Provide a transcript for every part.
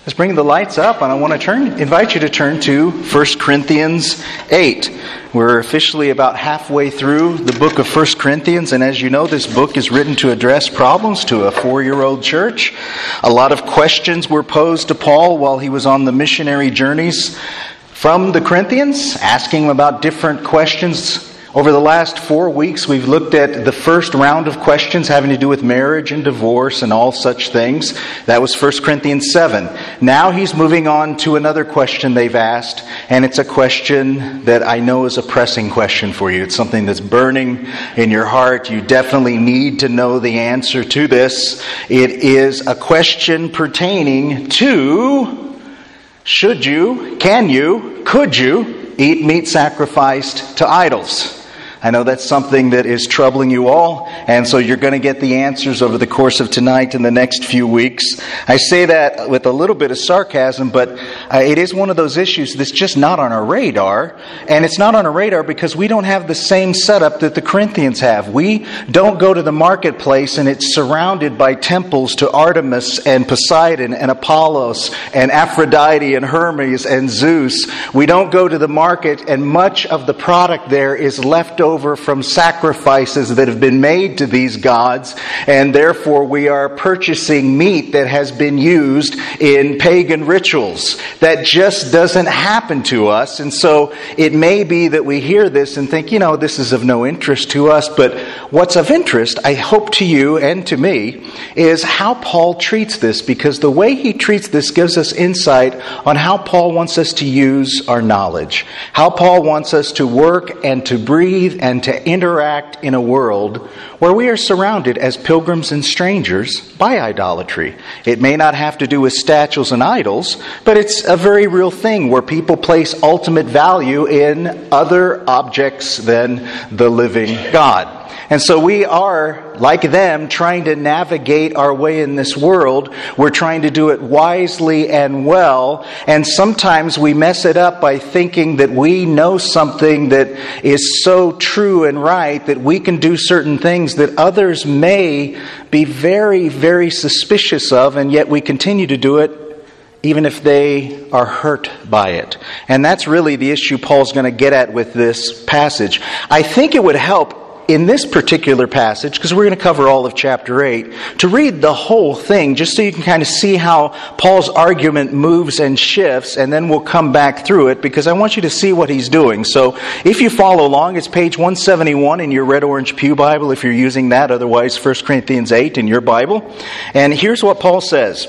Let's bring the lights up, and I want to invite you to turn to 1 Corinthians 8. We're officially about halfway through the book of 1 Corinthians, and as you know, this book is written to address problems to a 4-year-old church. A lot of questions were posed to Paul while he was on the missionary journeys from the Corinthians, asking him about different questions. Over the last 4 weeks, we've looked at the first round of questions having to do with marriage and divorce and all such things. That was 1 Corinthians 7. Now he's moving on to another question they've asked, and it's a question that I know is a pressing question for you. It's something that's burning in your heart. You definitely need to know the answer to this. It is a question pertaining to, should you, can you, could you eat meat sacrificed to idols? I know that's something that is troubling you all, and so you're going to get the answers over the course of tonight and the next few weeks. I say that with a little bit of sarcasm, but it is one of those issues that's just not on our radar, and it's not on our radar because we don't have the same setup that the Corinthians have. We don't go to the marketplace and it's surrounded by temples to Artemis and Poseidon and Apollos and Aphrodite and Hermes and Zeus. We don't go to the market and much of the product there is left over from sacrifices that have been made to these gods, and therefore we are purchasing meat that has been used in pagan rituals. That just doesn't happen to us, and so it may be that we hear this and think, this is of no interest to us, but what's of interest, I hope to you and to me, is how Paul treats this, because the way he treats this gives us insight on how Paul wants us to use our knowledge, how Paul wants us to work and to breathe and to interact in a world where we are surrounded as pilgrims and strangers by idolatry. It may not have to do with statues and idols, but it's a very real thing where people place ultimate value in other objects than the living God. And so we are, like them, trying to navigate our way in this world. We're trying to do it wisely and well. And sometimes we mess it up by thinking that we know something that is so true and right that we can do certain things that others may be very, very suspicious of, and yet we continue to do it even if they are hurt by it. And that's really the issue Paul's going to get at with this passage. I think it would help in this particular passage, because we're going to cover all of chapter 8, to read the whole thing, just so you can kind of see how Paul's argument moves and shifts, and then we'll come back through it, because I want you to see what he's doing. So if you follow along, it's page 171 in your Red Orange Pew Bible, if you're using that, otherwise 1 Corinthians 8 in your Bible. And here's what Paul says.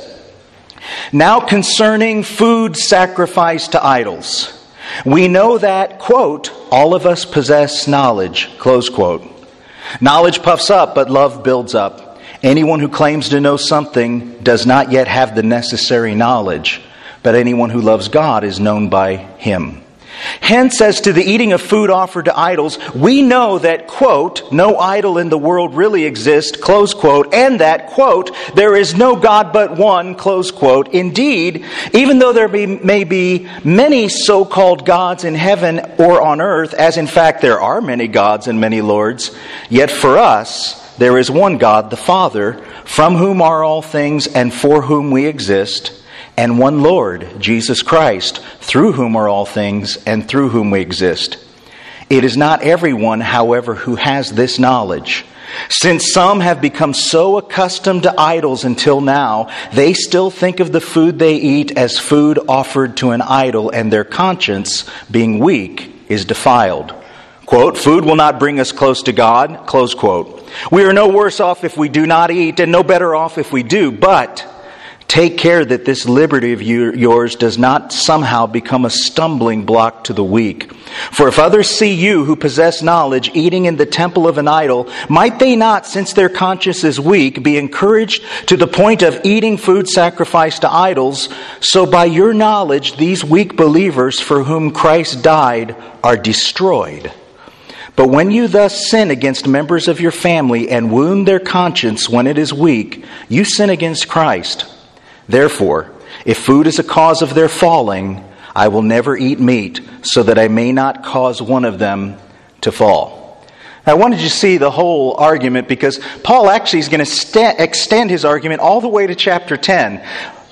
Now concerning food sacrificed to idols, we know that, quote, all of us possess knowledge, close quote. Knowledge puffs up, but love builds up. Anyone who claims to know something does not yet have the necessary knowledge, but anyone who loves God is known by Him. Hence, as to the eating of food offered to idols, we know that, quote, no idol in the world really exists, close quote, and that, quote, there is no God but one, close quote. Indeed, even though there may be many so-called gods in heaven or on earth, as in fact there are many gods and many lords, yet for us there is one God, the Father, from whom are all things and for whom we exist, and one Lord, Jesus Christ, through whom are all things and through whom we exist. It is not everyone, however, who has this knowledge. Since some have become so accustomed to idols until now, they still think of the food they eat as food offered to an idol, and their conscience, being weak, is defiled. Quote, food will not bring us close to God, close quote. We are no worse off if we do not eat, and no better off if we do, but take care that this liberty of yours does not somehow become a stumbling block to the weak. For if others see you who possess knowledge eating in the temple of an idol, might they not, since their conscience is weak, be encouraged to the point of eating food sacrificed to idols, so by your knowledge these weak believers for whom Christ died are destroyed? But when you thus sin against members of your family and wound their conscience when it is weak, you sin against Christ. Therefore, if food is a cause of their falling, I will never eat meat, so that I may not cause one of them to fall. I wanted you to see the whole argument because Paul actually is going to extend his argument all the way to chapter 10.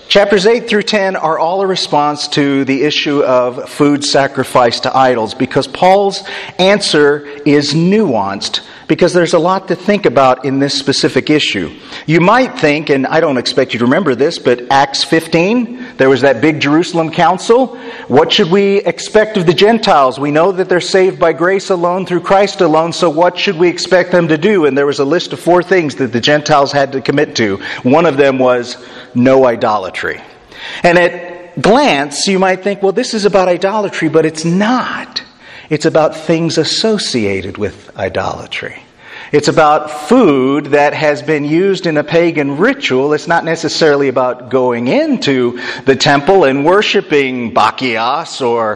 Chapters 8 through 10 are all a response to the issue of food sacrificed to idols, because Paul's answer is nuanced, because there's a lot to think about in this specific issue. You might think, and I don't expect you to remember this, but Acts 15, there was that big Jerusalem council. What should we expect of the Gentiles? We know that they're saved by grace alone, through Christ alone, so what should we expect them to do? And there was a list of 4 things that the Gentiles had to commit to. One of them was no idolatry. And at glance, you might think, well, this is about idolatry, but it's not. It's about things associated with idolatry. It's about food that has been used in a pagan ritual. It's not necessarily about going into the temple and worshiping Bacchus or,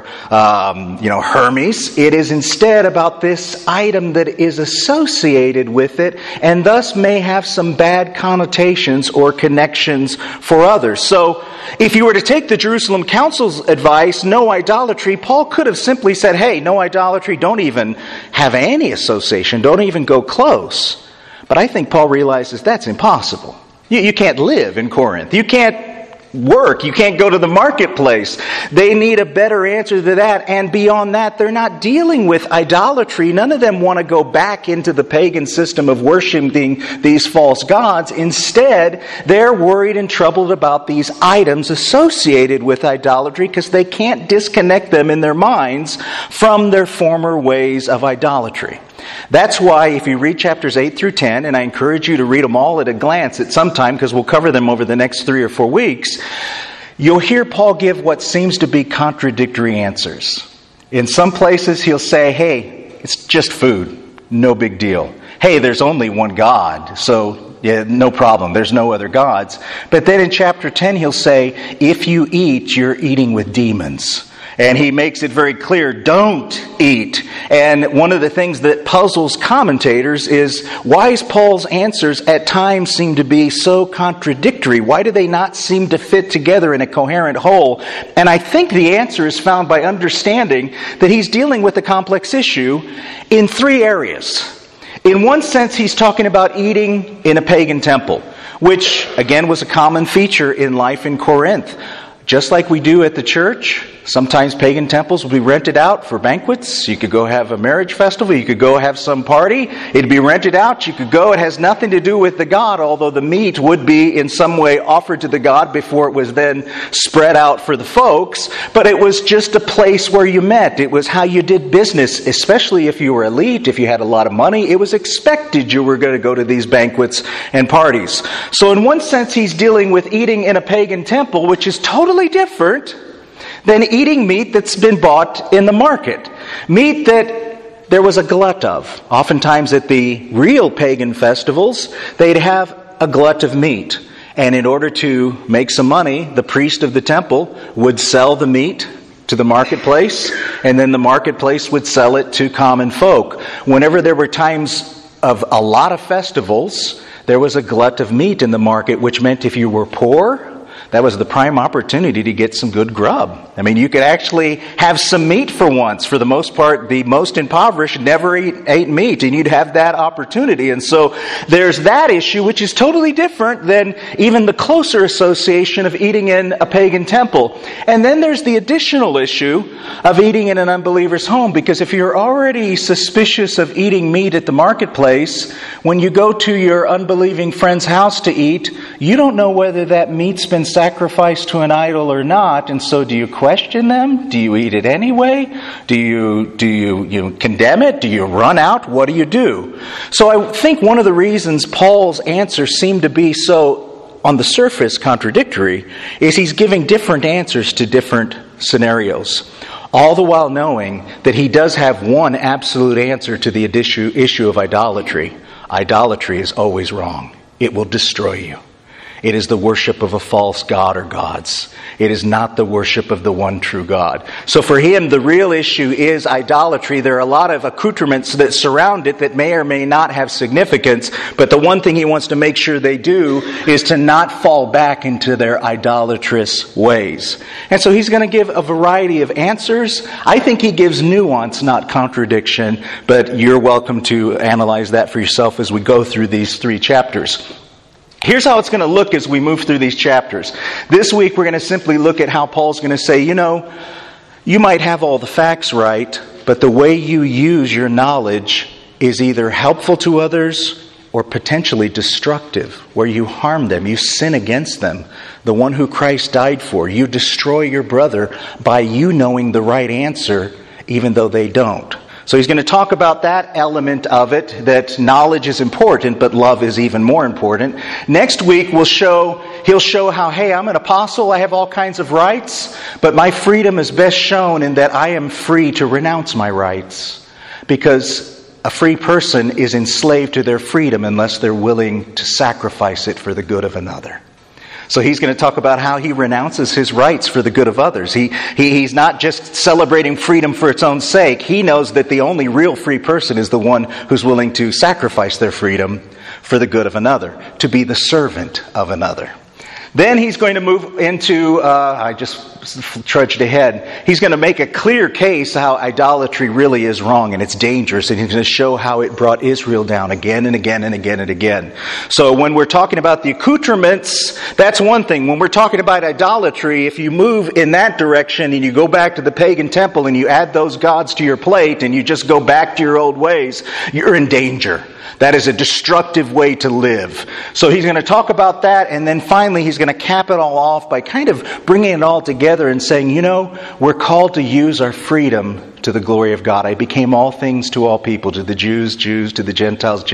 Hermes. It is instead about this item that is associated with it, and thus may have some bad connotations or connections for others. So, if you were to take the Jerusalem Council's advice, no idolatry, Paul could have simply said, hey, no idolatry, don't even have any association, don't even go close. But I think Paul realizes that's impossible. You can't live in Corinth. You can't work. You can't go to the marketplace. They need a better answer to that. And beyond that, they're not dealing with idolatry. None of them want to go back into the pagan system of worshiping these false gods. Instead, they're worried and troubled about these items associated with idolatry because they can't disconnect them in their minds from their former ways of idolatry. That's why if you read chapters 8 through 10, and I encourage you to read them all at a glance at some time because we'll cover them over the next 3 or 4 weeks, you'll hear Paul give what seems to be contradictory answers. In some places he'll say, hey, it's just food, no big deal. Hey, there's only one God, so yeah, no problem, there's no other gods. But then in chapter 10 he'll say, if you eat, you're eating with demons. And he makes it very clear, don't eat. And one of the things that puzzles commentators is, why is Paul's answers at times seem to be so contradictory? Why do they not seem to fit together in a coherent whole? And I think the answer is found by understanding that he's dealing with a complex issue in 3 areas. In one sense, he's talking about eating in a pagan temple, which, again, was a common feature in life in Corinth. Just like we do at the church, sometimes pagan temples will be rented out for banquets. You could go have a marriage festival. You could go have some party. It'd be rented out. You could go. It has nothing to do with the god, although the meat would be in some way offered to the god before it was then spread out for the folks. But it was just a place where you met. It was how you did business, especially if you were elite, if you had a lot of money. It was expected you were going to go to these banquets and parties. So in one sense, he's dealing with eating in a pagan temple, which is totally different than eating meat that's been bought in the market. Meat that there was a glut of. Oftentimes at the real pagan festivals, they'd have a glut of meat. And in order to make some money, the priest of the temple would sell the meat to the marketplace, and then the marketplace would sell it to common folk. Whenever there were times of a lot of festivals, there was a glut of meat in the market, which meant if you were poor, that was the prime opportunity to get some good grub. I mean, you could actually have some meat for once. For the most part, the most impoverished never ate meat, and you'd have that opportunity. And so there's that issue, which is totally different than even the closer association of eating in a pagan temple. And then there's the additional issue of eating in an unbeliever's home, because if you're already suspicious of eating meat at the marketplace, when you go to your unbelieving friend's house to eat, you don't know whether that meat's been sacrificed to an idol or not, and so do you question them? Do you eat it anyway? Do you condemn it? Do you run out? What do you do? So I think one of the reasons Paul's answers seem to be so, on the surface, contradictory is he's giving different answers to different scenarios, all the while knowing that he does have one absolute answer to the issue of idolatry. Idolatry is always wrong. It will destroy you. It is the worship of a false god or gods. It is not the worship of the one true God. So for him, the real issue is idolatry. There are a lot of accoutrements that surround it that may or may not have significance, but the one thing he wants to make sure they do is to not fall back into their idolatrous ways. And so he's going to give a variety of answers. I think he gives nuance, not contradiction, but you're welcome to analyze that for yourself as we go through these 3 chapters. Here's how it's going to look as we move through these chapters. This week we're going to simply look at how Paul's going to say, you might have all the facts right, but the way you use your knowledge is either helpful to others or potentially destructive, where you harm them, you sin against them, the one who Christ died for. You destroy your brother by you knowing the right answer, even though they don't. So he's going to talk about that element of it, that knowledge is important, but love is even more important. Next week he'll show how, hey, I'm an apostle, I have all kinds of rights, but my freedom is best shown in that I am free to renounce my rights. Because a free person is enslaved to their freedom unless they're willing to sacrifice it for the good of another. So he's going to talk about how he renounces his rights for the good of others. He's not just celebrating freedom for its own sake. He knows that the only real free person is the one who's willing to sacrifice their freedom for the good of another, to be the servant of another. Then he's going to move into, I just trudged ahead, he's going to make a clear case how idolatry really is wrong and it's dangerous, and he's going to show how it brought Israel down again and again and again and again. So when we're talking about the accoutrements, that's one thing. When we're talking about idolatry, if you move in that direction and you go back to the pagan temple and you add those gods to your plate and you just go back to your old ways, you're in danger. That is a destructive way to live. So he's going to talk about that, and then finally he's going to cap it all off by kind of bringing it all together and saying, we're called to use our freedom to the glory of God. I became all things to all people, to the Jews, to the Gentiles,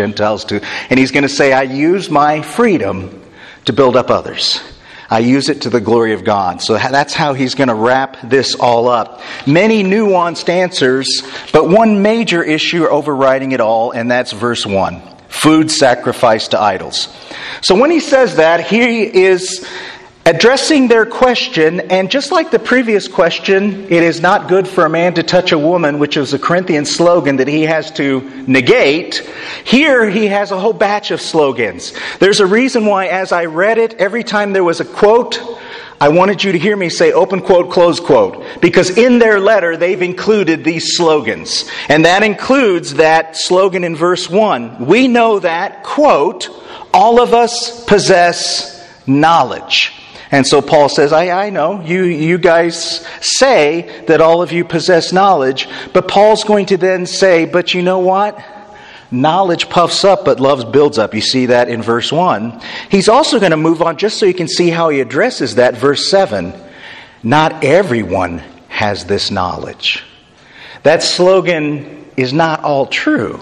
and he's going to say, I use my freedom to build up others. I use it to the glory of God. So that's how he's going to wrap this all up. Many nuanced answers, but one major issue overriding it all, and that's verse 1. Food sacrificed to idols. So when he says that, he is addressing their question, and just like the previous question, it is not good for a man to touch a woman, which was a Corinthian slogan that he has to negate. Here he has a whole batch of slogans. There's a reason why, as I read it, every time there was a quote, I wanted you to hear me say open quote, close quote, because in their letter they've included these slogans. And that includes that slogan in verse 1. We know that, quote, all of us possess knowledge. And so Paul says, I know, you guys say that all of you possess knowledge, but Paul's going to then say, but you know what? Knowledge puffs up, but love builds up. You see that in verse 1. He's also going to move on, just so you can see how he addresses that, verse 7. Not everyone has this knowledge. That slogan is not all true.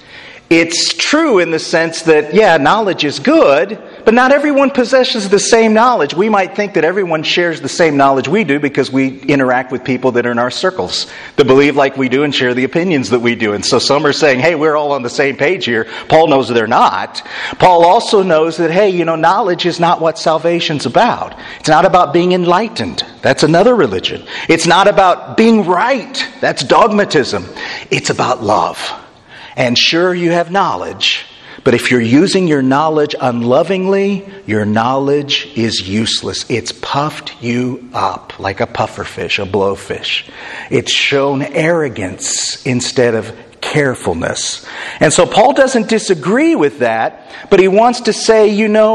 It's true in the sense that, knowledge is good, but not everyone possesses the same knowledge. We might think that everyone shares the same knowledge we do because we interact with people that are in our circles, that believe like we do and share the opinions that we do. And so some are saying, hey, we're all on the same page here. Paul knows they're not. Paul also knows that, hey, knowledge is not what salvation's about. It's not about being enlightened. That's another religion. It's not about being right. That's dogmatism. It's about love. And sure, you have knowledge, but if you're using your knowledge unlovingly, your knowledge is useless. It's puffed you up like a pufferfish, a blowfish. It's shown arrogance instead of carefulness. And so Paul doesn't disagree with that, but he wants to say,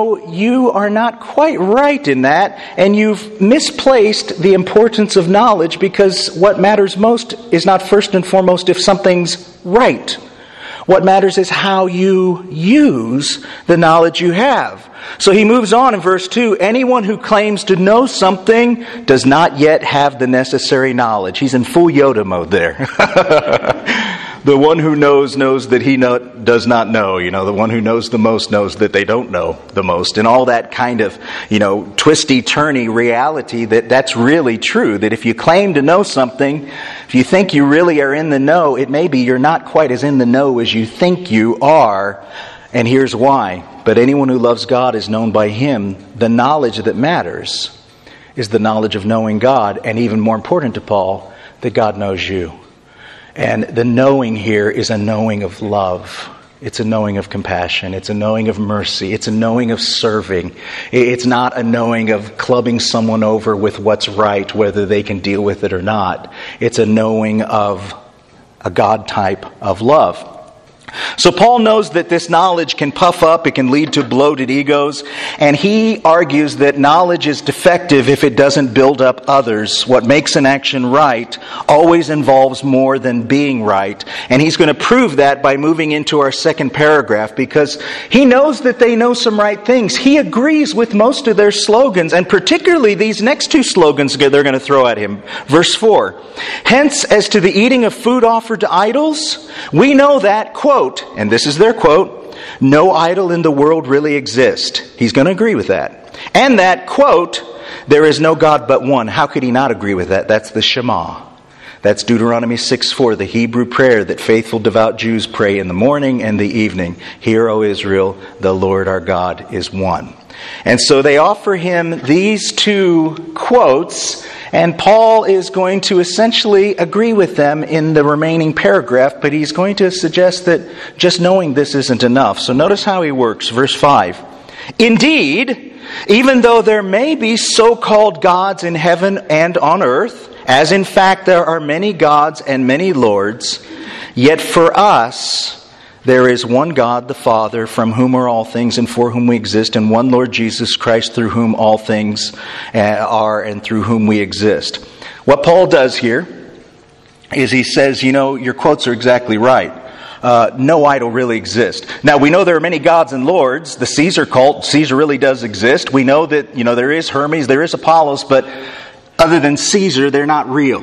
you are not quite right in that, and you've misplaced the importance of knowledge, because what matters most is not first and foremost if something's right. What matters is how you use the knowledge you have. So he moves on in verse 2. Anyone who claims to know something does not yet have the necessary knowledge. He's in full Yoda mode there. The one who knows that he does not know. The one who knows the most knows that they don't know the most. And all that kind of, twisty-turny reality that's really true. That if you claim to know something, if you think you really are in the know, it may be you're not quite as in the know as you think you are. And here's why. But anyone who loves God is known by Him. The knowledge that matters is the knowledge of knowing God. And even more important to Paul, that God knows you. And the knowing here is a knowing of love. It's a knowing of compassion. It's a knowing of mercy. It's a knowing of serving. It's not a knowing of clubbing someone over with what's right, whether they can deal with it or not. It's a knowing of a God type of love. So Paul knows that this knowledge can puff up, it can lead to bloated egos, and he argues that knowledge is defective if it doesn't build up others. What makes an action right always involves more than being right. And he's going to prove that by moving into our second paragraph, because he knows that they know some right things. He agrees with most of their slogans, and particularly these next two slogans they're going to throw at him. Verse 4, "Hence, as to the eating of food offered to idols, we know that," quote, and this is their quote, "no idol in the world really exists." He's going to agree with that. And that, quote, "there is no God but one." How could he not agree with that? That's the Shema. That's Deuteronomy 6:4, the Hebrew prayer that faithful devout Jews pray in the morning and the evening. "Hear, O Israel, the Lord our God is one." And so they offer him these two quotes, and Paul is going to essentially agree with them in the remaining paragraph, but he's going to suggest that just knowing this isn't enough. So notice how he works. Verse 5, "Indeed, even though there may be so-called gods in heaven and on earth, as in fact there are many gods and many lords, yet for us there is one God, the Father, from whom are all things and for whom we exist, and one Lord Jesus Christ, through whom all things are and through whom we exist." What Paul does here is he says, your quotes are exactly right. No idol really exists. Now, we know there are many gods and lords. The Caesar cult, Caesar really does exist. We know that, there is Hermes, there is Apollos, but other than Caesar, they're not real.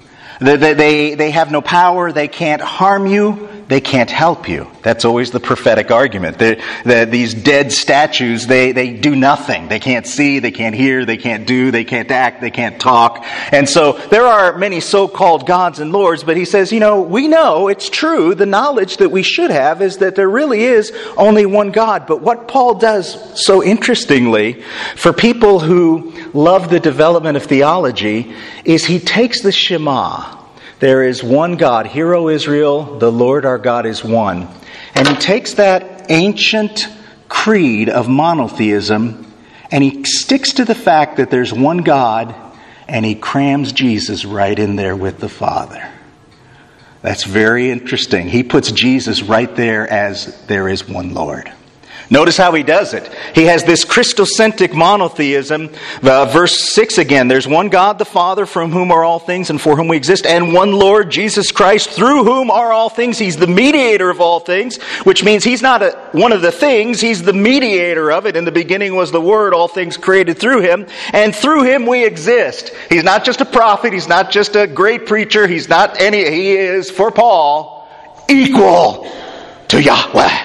They have no power, they can't harm you, they can't help you. That's always the prophetic argument. These dead statues, they do nothing. They can't see, they can't hear, they can't do, they can't act, they can't talk. And so there are many so-called gods and lords, but he says, we know it's true. The knowledge that we should have is that there really is only one God. But what Paul does so interestingly for people who love the development of theology is he takes the Shema. There is one God. Hear, O Israel, the Lord our God is one. And he takes that ancient creed of monotheism and he sticks to the fact that there's one God, and he crams Jesus right in there with the Father. That's very interesting. He puts Jesus right there as there is one Lord. Notice how he does it. He has this Christocentric monotheism. Verse 6 again, there's one God the Father from whom are all things and for whom we exist, and one Lord Jesus Christ through whom are all things. He's the mediator of all things, which means he's not one of the things, he's the mediator of it. In the beginning was the Word, all things created through him, and through him we exist. He's not just a prophet, he's not just a great preacher, he is, for Paul, equal to Yahweh.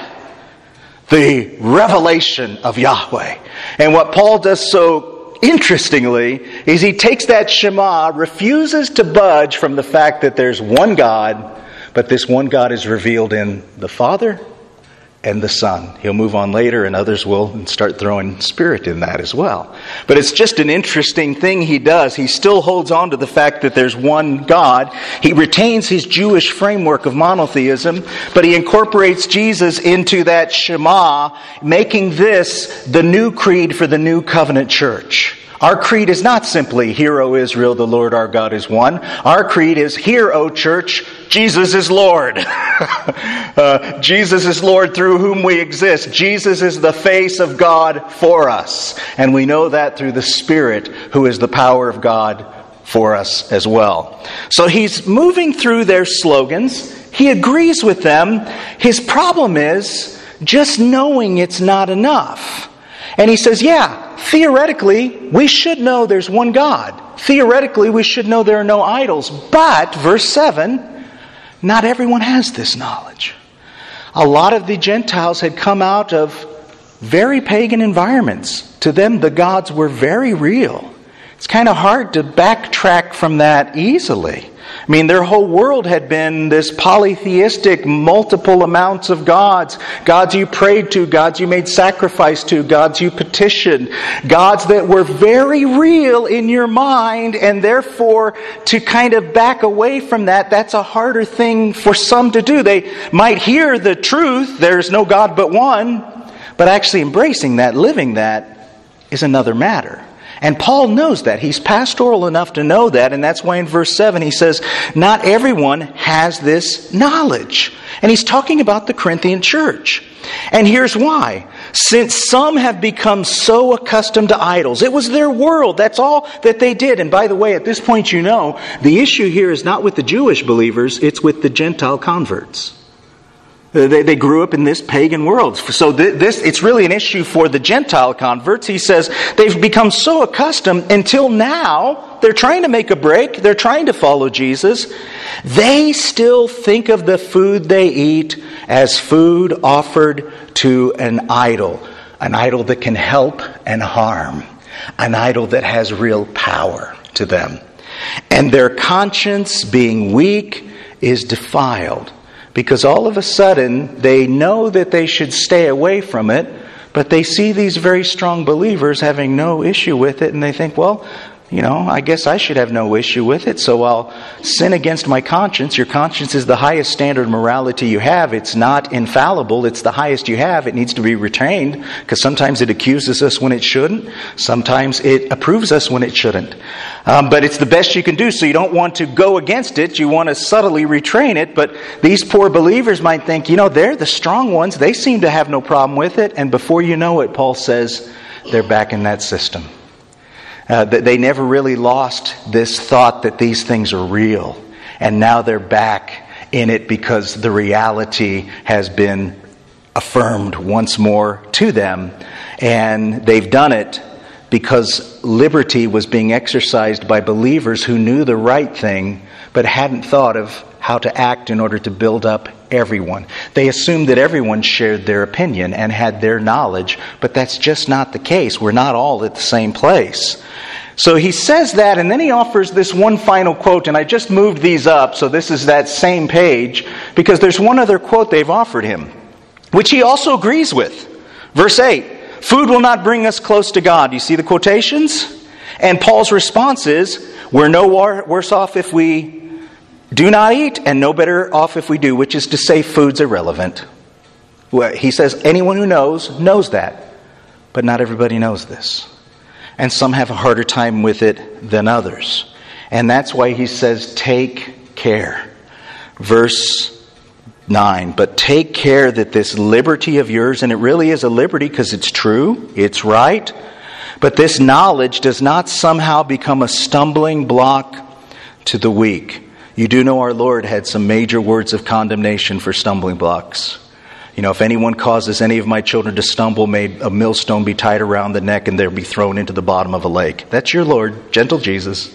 The revelation of Yahweh. And what Paul does so interestingly is he takes that Shema, refuses to budge from the fact that there's one God, but this one God is revealed in the Father and the Son. He'll move on later and others will start throwing Spirit in that as well. But it's just an interesting thing he does. He still holds on to the fact that there's one God. He retains his Jewish framework of monotheism, but he incorporates Jesus into that Shema, making this the new creed for the new covenant church. Our creed is not simply, "Hear, O Israel, the Lord our God is one." Our creed is, "Hear, O church, Jesus is Lord." Jesus is Lord through whom we exist. Jesus is the face of God for us. And we know that through the Spirit, who is the power of God for us as well. So he's moving through their slogans. He agrees with them. His problem is just knowing it's not enough. And he says, theoretically, we should know there's one God. Theoretically, we should know there are no idols. But, verse 7, not everyone has this knowledge. A lot of the Gentiles had come out of very pagan environments. To them, the gods were very real. It's kind of hard to backtrack from that easily. I mean, their whole world had been this polytheistic, multiple amounts of gods. Gods you prayed to, gods you made sacrifice to, gods you petitioned. Gods that were very real in your mind, and therefore to kind of back away from that, that's a harder thing for some to do. They might hear the truth, there's no God but one, but actually embracing that, living that, is another matter. And Paul knows that. He's pastoral enough to know that, and that's why in verse 7 he says, not everyone has this knowledge. And he's talking about the Corinthian church. And here's why. Since some have become so accustomed to idols, it was their world, that's all that they did. And by the way, at this point you know, the issue here is not with the Jewish believers, it's with the Gentile converts. They grew up in this pagan world. So it's really an issue for the Gentile converts. He says they've become so accustomed until now, they're trying to make a break. They're trying to follow Jesus. They still think of the food they eat as food offered to an idol that can help and harm, an idol that has real power to them. And their conscience, being weak, is defiled. Because all of a sudden, they know that they should stay away from it, but they see these very strong believers having no issue with it, and they think, well, I guess I should have no issue with it, so I'll sin against my conscience. Your conscience is the highest standard of morality you have. It's not infallible. It's the highest you have. It needs to be retained, because sometimes it accuses us when it shouldn't. Sometimes it approves us when it shouldn't. But it's the best you can do, so you don't want to go against it. You want to subtly retrain it. But these poor believers might think, they're the strong ones. They seem to have no problem with it. And before you know it, Paul says, they're back in that system. They never really lost this thought that these things are real. And now they're back in it because the reality has been affirmed once more to them. And they've done it because liberty was being exercised by believers who knew the right thing but hadn't thought of how to act in order to build up everyone. They assumed that everyone shared their opinion and had their knowledge, but that's just not the case. We're not all at the same place. So he says that, and then he offers this one final quote, and I just moved these up, so this is that same page, because there's one other quote they've offered him, which he also agrees with. Verse 8, food will not bring us close to God. You see the quotations? And Paul's response is, we're no worse off if we do not eat, and no better off if we do, which is to say food's irrelevant. Well, he says anyone who knows that, but not everybody knows this. And some have a harder time with it than others. And that's why he says, take care. Verse 9, but take care that this liberty of yours, and it really is a liberty because it's true, it's right, but this knowledge does not somehow become a stumbling block to the weak. You do know our Lord had some major words of condemnation for stumbling blocks. If anyone causes any of my children to stumble, may a millstone be tied around the neck and they'll be thrown into the bottom of a lake. That's your Lord, gentle Jesus.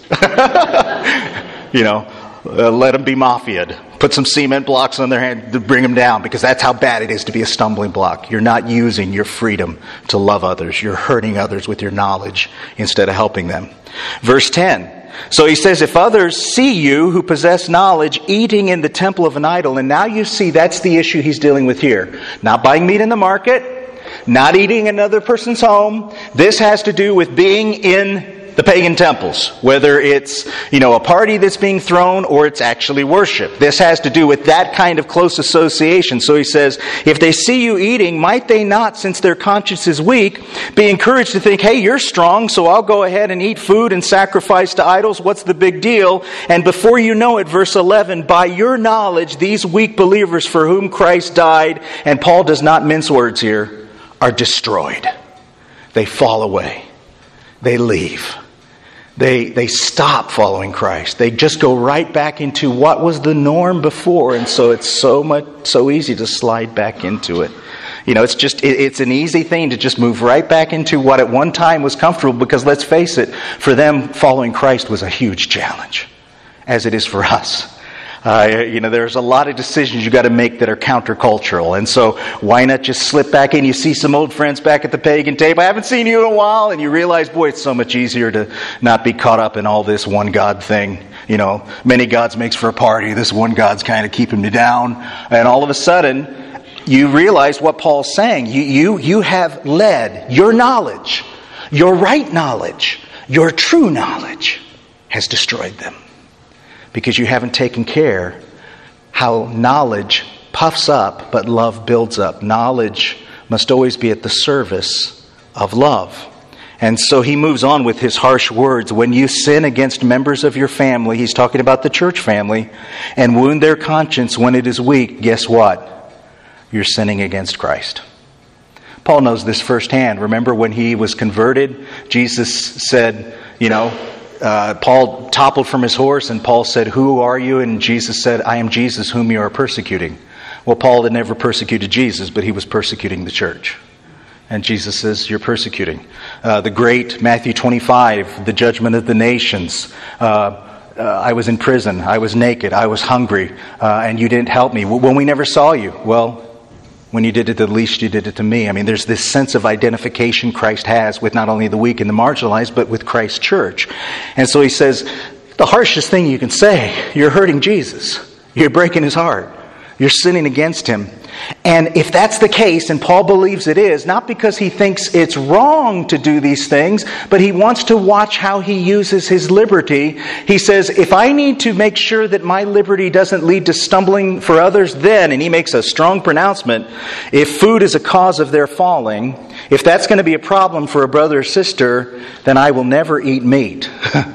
Let them be mafia'd. Put some cement blocks on their hand to bring them down, because that's how bad it is to be a stumbling block. You're not using your freedom to love others. You're hurting others with your knowledge instead of helping them. Verse 10. So he says, if others see you who possess knowledge eating in the temple of an idol, and now you see that's the issue he's dealing with here. Not buying meat in the market, not eating in another person's home. This has to do with being in the pagan temples, whether it's, a party that's being thrown or it's actually worship. This has to do with that kind of close association. So he says, if they see you eating, might they not, since their conscience is weak, be encouraged to think, hey, you're strong, so I'll go ahead and eat food and sacrifice to idols. What's the big deal? And before you know it, verse 11, by your knowledge, these weak believers for whom Christ died, and Paul does not mince words here, are destroyed. They fall away. They leave. They stop following Christ. They just go right back into what was the norm before, and so it's so easy to slide back into it. It's an easy thing to just move right back into what at one time was comfortable, because let's face it, for them following Christ was a huge challenge, as it is for us. There's a lot of decisions you got to make that are countercultural. And so why not just slip back in? You see some old friends back at the pagan table. I haven't seen you in a while. And you realize, boy, it's so much easier to not be caught up in all this one God thing. Many gods makes for a party. This one God's kind of keeping me down. And all of a sudden, you realize what Paul's saying. You have led your knowledge, your right knowledge, your true knowledge has destroyed them. Because you haven't taken care how knowledge puffs up, but love builds up. Knowledge must always be at the service of love. And so he moves on with his harsh words. When you sin against members of your family, he's talking about the church family, and wound their conscience when it is weak, guess what? You're sinning against Christ. Paul knows this firsthand. Remember when he was converted, Jesus said, Paul toppled from his horse, and Paul said, "Who are you?" And Jesus said, "I am Jesus whom you are persecuting." Well, Paul had never persecuted Jesus, but he was persecuting the church. And Jesus says, you're persecuting. The great Matthew 25, the judgment of the nations. I was in prison, I was naked, I was hungry, and you didn't help me. When we never saw you. Well, when you did it to the least, you did it to me. I mean, there's this sense of identification Christ has with not only the weak and the marginalized, but with Christ's church. And so he says, the harshest thing you can say, you're hurting Jesus. You're breaking his heart. You're sinning against him. And if that's the case, and Paul believes it is, not because he thinks it's wrong to do these things, but he wants to watch how he uses his liberty. He says, if I need to make sure that my liberty doesn't lead to stumbling for others, then, and he makes a strong pronouncement, if food is a cause of their falling, if that's going to be a problem for a brother or sister, then I will never eat meat.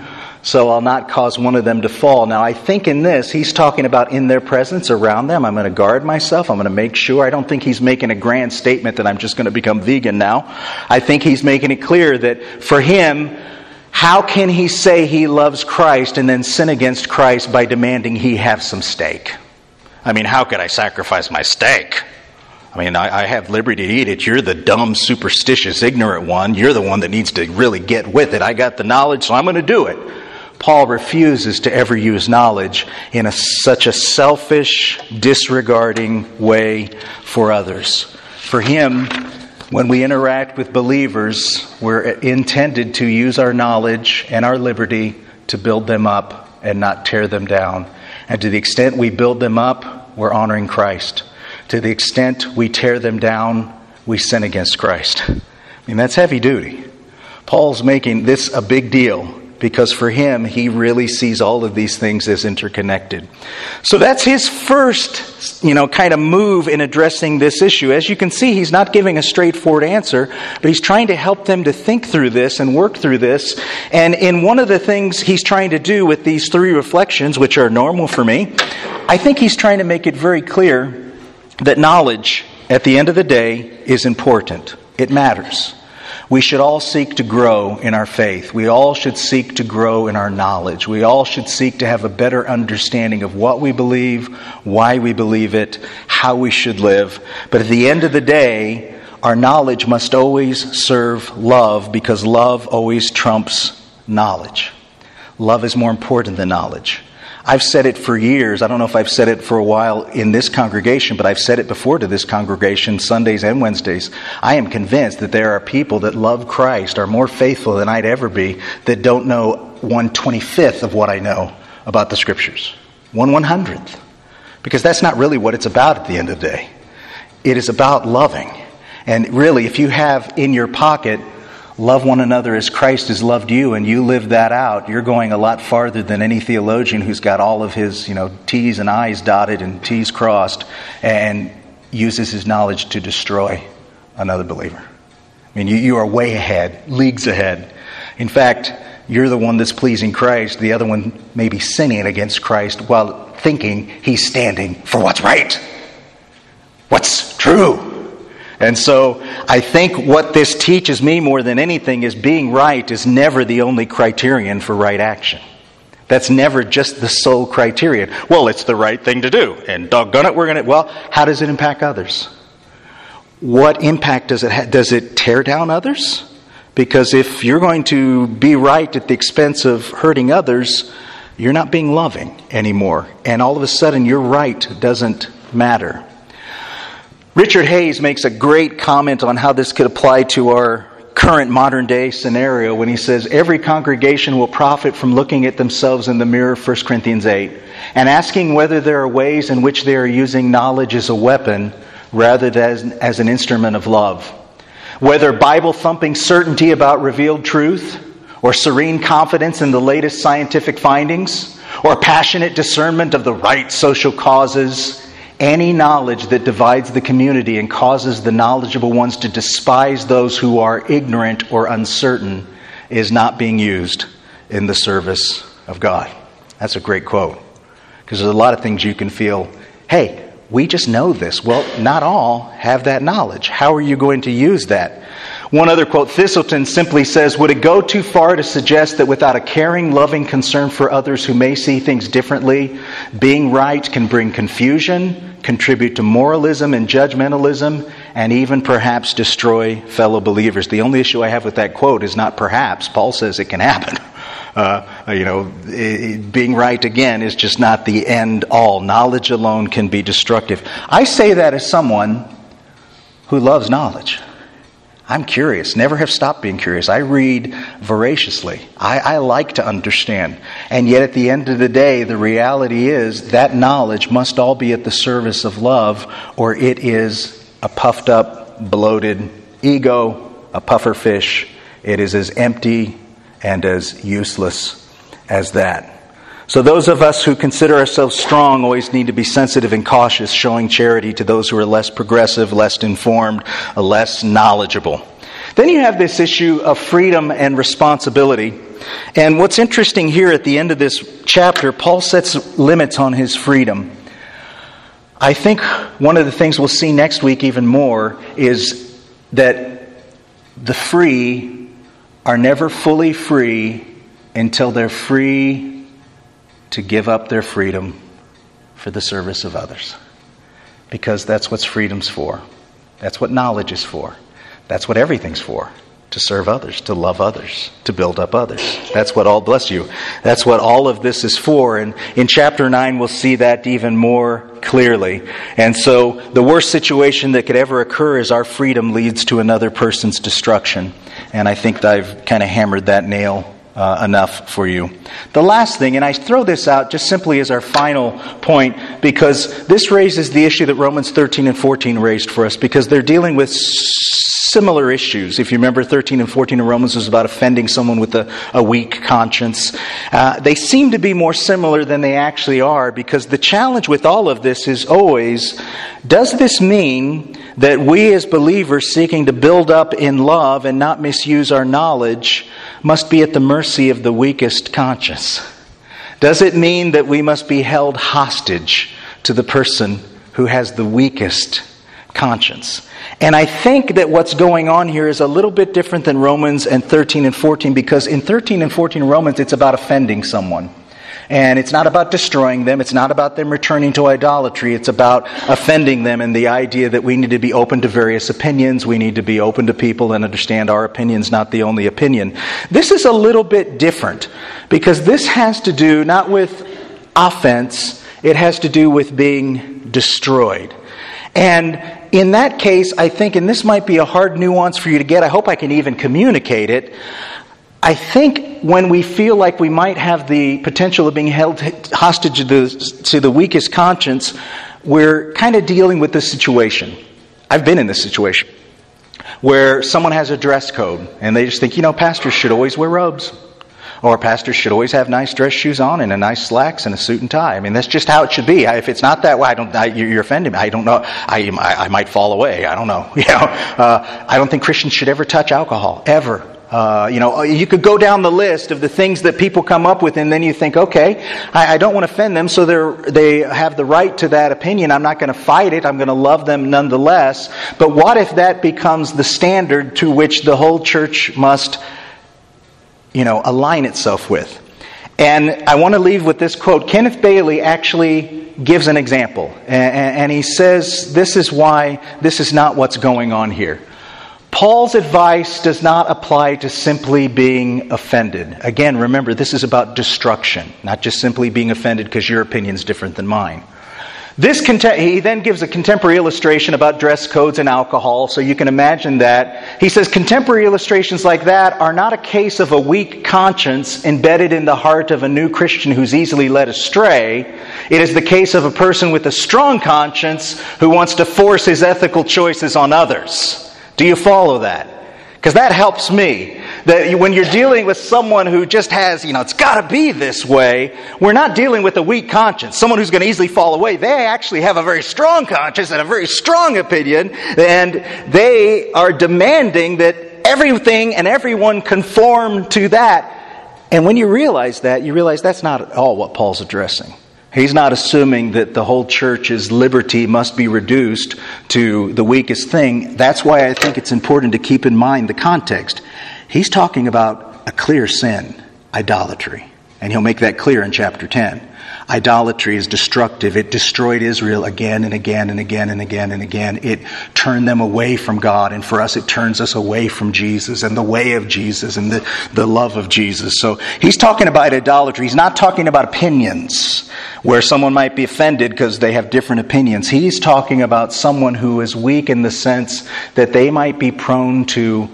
So I'll not cause one of them to fall. Now, I think in this, he's talking about in their presence, around them. I'm going to guard myself. I'm going to make sure. I don't think he's making a grand statement that I'm just going to become vegan now. I think he's making it clear that for him, how can he say he loves Christ and then sin against Christ by demanding he have some steak? I mean, how could I sacrifice my steak? I mean, I have liberty to eat it. You're the dumb, superstitious, ignorant one. You're the one that needs to really get with it. I got the knowledge, so I'm going to do it. Paul refuses to ever use knowledge in such a selfish, disregarding way for others. For him, when we interact with believers, we're intended to use our knowledge and our liberty to build them up and not tear them down. And to the extent we build them up, we're honoring Christ. To the extent we tear them down, we sin against Christ. I mean, that's heavy duty. Paul's making this a big deal, because for him, he really sees all of these things as interconnected. So that's his first, kind of move in addressing this issue. As you can see, he's not giving a straightforward answer, but he's trying to help them to think through this and work through this. And in one of the things he's trying to do with these three reflections, which are normal for me, I think he's trying to make it very clear that knowledge, at the end of the day, is important. It matters. We should all seek to grow in our faith. We all should seek to grow in our knowledge. We all should seek to have a better understanding of what we believe, why we believe it, how we should live. But at the end of the day, our knowledge must always serve love, because love always trumps knowledge. Love is more important than knowledge. I've said it for years. I don't know if I've said it for a while in this congregation, but I've said it before to this congregation, Sundays and Wednesdays. I am convinced that there are people that love Christ, are more faithful than I'd ever be, that don't know 1/25th of what I know about the Scriptures. 1/100th. Because that's not really what it's about at the end of the day. It is about loving. And really, if you have in your pocket, love one another as Christ has loved you, and you live that out, you're going a lot farther than any theologian who's got all of his, T's and I's dotted and T's crossed and uses his knowledge to destroy another believer. I mean, you are way ahead, leagues ahead. In fact, you're the one that's pleasing Christ. The other one may be sinning against Christ while thinking he's standing for what's right, what's true. And so I think what this teaches me more than anything is being right is never the only criterion for right action. That's never just the sole criterion. Well, it's the right thing to do, and doggone it, well, how does it impact others? What impact does it have? Does it tear down others? Because if you're going to be right at the expense of hurting others, you're not being loving anymore. And all of a sudden, your right doesn't matter. Richard Hayes makes a great comment on how this could apply to our current modern day scenario when he says, every congregation will profit from looking at themselves in the mirror of 1 Corinthians 8 and asking whether there are ways in which they are using knowledge as a weapon rather than as an instrument of love. Whether Bible-thumping certainty about revealed truth, or serene confidence in the latest scientific findings, or passionate discernment of the right social causes, Any knowledge that divides the community and causes the knowledgeable ones to despise those who are ignorant or uncertain is not being used in the service of God. That's a great quote. Because there's a lot of things you can feel, hey, we just know this. Well, not all have that knowledge. How are you going to use that? One other quote, Thistleton simply says, would it go too far to suggest that without a caring, loving concern for others who may see things differently, being right can bring confusion, contribute to moralism and judgmentalism, and even perhaps destroy fellow believers? The only issue I have with that quote is not perhaps. Paul says it can happen. Being right, again, is just not the end all. Knowledge alone can be destructive. I say that as someone who loves knowledge. I'm curious, never have stopped being curious. I read voraciously. I like to understand. And yet at the end of the day, the reality is that knowledge must all be at the service of love, or it is a puffed up, bloated ego, a puffer fish. It is as empty and as useless as that. So those of us who consider ourselves strong always need to be sensitive and cautious, showing charity to those who are less progressive, less informed, less knowledgeable. Then you have this issue of freedom and responsibility. And what's interesting here at the end of this chapter, Paul sets limits on his freedom. I think one of the things we'll see next week even more is that the free are never fully free until they're free to give up their freedom for the service of others. Because that's what freedom's for. That's what knowledge is for. That's what everything's for. To serve others, to love others, to build up others. That's what all, bless you, that's what all of this is for. And in chapter 9 we'll see that even more clearly. And so the worst situation that could ever occur is our freedom leads to another person's destruction. And I think that I've kind of hammered that nail enough for you. The last thing, and I throw this out just simply as our final point, because this raises the issue that Romans 13 and 14 raised for us, because they're dealing with similar issues. If you remember, 13 and 14 in Romans was about offending someone with a weak conscience. They seem to be more similar than they actually are, because the challenge with all of this is always, does this mean that we as believers seeking to build up in love and not misuse our knowledge must be at the mercy of the weakest conscience? Does it mean that we must be held hostage to the person who has the weakest conscience? And I think that what's going on here is a little bit different than Romans and 13 and 14, because in 13 and 14 Romans, it's about offending someone. And it's not about destroying them. It's not about them returning to idolatry. It's about offending them, and the idea that we need to be open to various opinions. We need to be open to people and understand our opinion's not the only opinion. This is a little bit different, because this has to do not with offense. It has to do with being destroyed. And in that case, I think, and this might be a hard nuance for you to get, I hope I can even communicate it, I think when we feel like we might have the potential of being held hostage to the weakest conscience, we're kind of dealing with this situation. I've been in this situation where someone has a dress code and they just think, pastors should always wear robes. Or pastors should always have nice dress shoes on and a nice slacks and a suit and tie. I mean, that's just how it should be. If it's not that way, you're offending me. I don't know. I might fall away. I don't know. I don't think Christians should ever touch alcohol, ever. You could go down the list of the things that people come up with, and then you think, okay, I don't want to offend them, so they have the right to that opinion. I'm not going to fight it. I'm going to love them nonetheless. But what if that becomes the standard to which the whole church must, align itself with? And I want to leave with this quote. Kenneth Bailey actually gives an example, and he says this is why this is not what's going on here. Paul's advice does not apply to simply being offended. Again, remember, this is about destruction, not just simply being offended because your opinion is different than mine. He then gives a contemporary illustration about dress codes and alcohol, so you can imagine that. He says contemporary illustrations like that are not a case of a weak conscience embedded in the heart of a new Christian who's easily led astray. It is the case of a person with a strong conscience who wants to force his ethical choices on others. Do you follow that? Because that helps me. That when you're dealing with someone who just has, it's got to be this way, we're not dealing with a weak conscience, someone who's going to easily fall away. They actually have a very strong conscience and a very strong opinion, and they are demanding that everything and everyone conform to that. And when you realize that's not at all what Paul's addressing. He's not assuming that the whole church's liberty must be reduced to the weakest thing. That's why I think it's important to keep in mind the context. He's talking about a clear sin, idolatry. And he'll make that clear in chapter 10. Idolatry is destructive. It destroyed Israel again and again and again and again and again. It turned them away from God. And for us, it turns us away from Jesus and the way of Jesus and the love of Jesus. So he's talking about idolatry. He's not talking about opinions where someone might be offended because they have different opinions. He's talking about someone who is weak in the sense that they might be prone to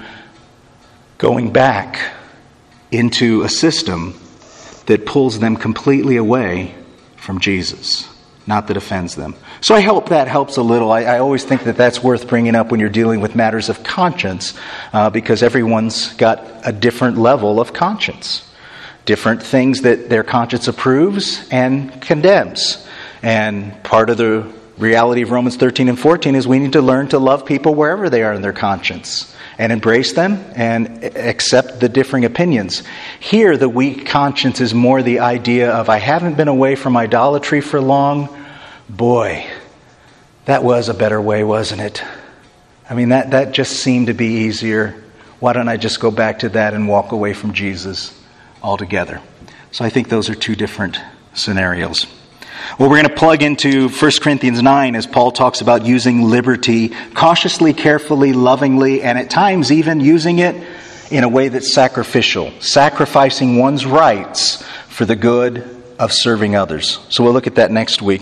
going back into a system that pulls them completely away from Jesus, not that offends them. So I hope that helps a little. I always think that that's worth bringing up when you're dealing with matters of conscience, because everyone's got a different level of conscience, different things that their conscience approves and condemns. And part of the reality of Romans 13 and 14 is we need to learn to love people wherever they are in their conscience, and embrace them and accept the differing opinions. Here, the weak conscience is more the idea of, I haven't been away from idolatry for long. Boy, that was a better way, wasn't it? I mean, that just seemed to be easier. Why don't I just go back to that and walk away from Jesus altogether? So I think those are two different scenarios. Well, we're going to plug into 1 Corinthians 9 as Paul talks about using liberty cautiously, carefully, lovingly, and at times even using it in a way that's sacrificial, sacrificing one's rights for the good of serving others. So we'll look at that next week.